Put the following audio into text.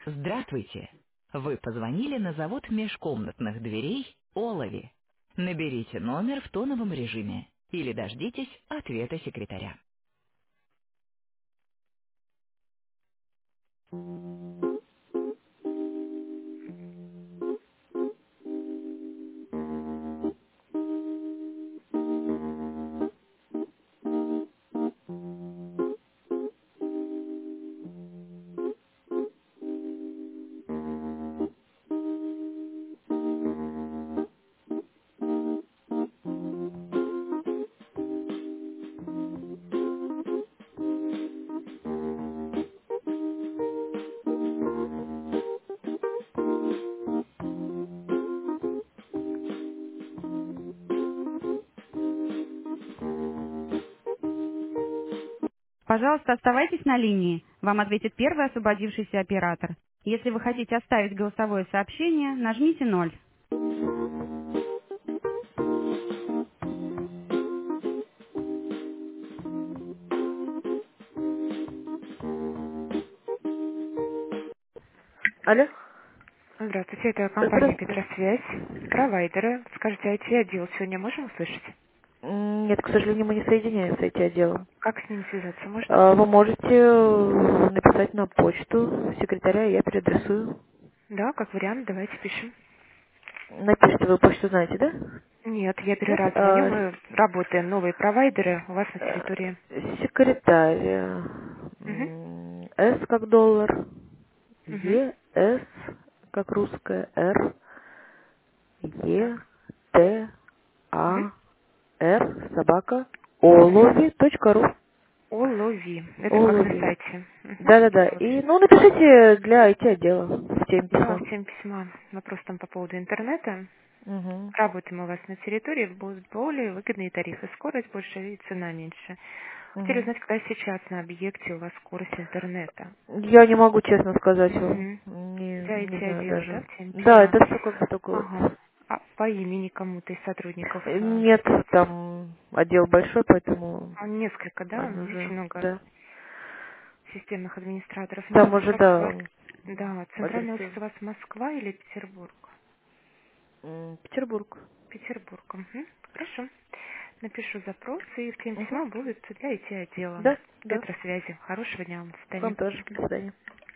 Здравствуйте! Вы позвонили на завод межкомнатных дверей «Олови». Наберите номер в тоновом режиме или дождитесь ответа секретаря. Пожалуйста, оставайтесь на линии. Вам ответит первый освободившийся оператор. Если вы хотите оставить голосовое сообщение, нажмите 0. Алло? Здравствуйте, это компания Здравствуйте. Петросвязь, провайдеры. Скажите, IT-отдел сегодня можем услышать? Нет, к сожалению, мы не соединяем с IT-отделом. Как с ним связаться можно? Вы можете написать на почту секретаря, и я переадресую. Да, как вариант, давайте пишем. Напишите, вы почту знаете, да? Нет, я первый Нет? раз звоню, мы работаем, новые провайдеры у вас на территории. Секретарь. Угу, С как доллар. угу, Е, С как русская, Р, Е, так, Т, угу. А, Р, собака, Угу. олови.ру. Олови, это как на Олови. сайте. Угу. Да-да-да. И, ну, напишите для IT-отдела в теме Да, письма. всем письма. Вопрос там по поводу интернета. Угу. Работаем у вас на территории, будут более выгодные тарифы, скорость больше и цена меньше. Хотели Угу. узнать, когда сейчас на объекте у вас скорость интернета. Я не могу честно сказать вам. Угу. Не Для знаю IT-отдела, да, даже. в теме Да, письма? это все как бы такое Ага. вот. А по имени кому-то из сотрудников? Нет, там отдел большой, поэтому Несколько, да? они уже, Очень много да. системных администраторов. Там Нет, уже, как у вас? да, Да, центральный офис адресую. у вас Москва или Петербург? Петербург. Петербург. Угу. Хорошо. Напишу запрос, и в теме Угу. письма будет для IT-отдела Да, да. Петросвязи. Хорошего дня вам. До свидания. Вам тоже. До свидания.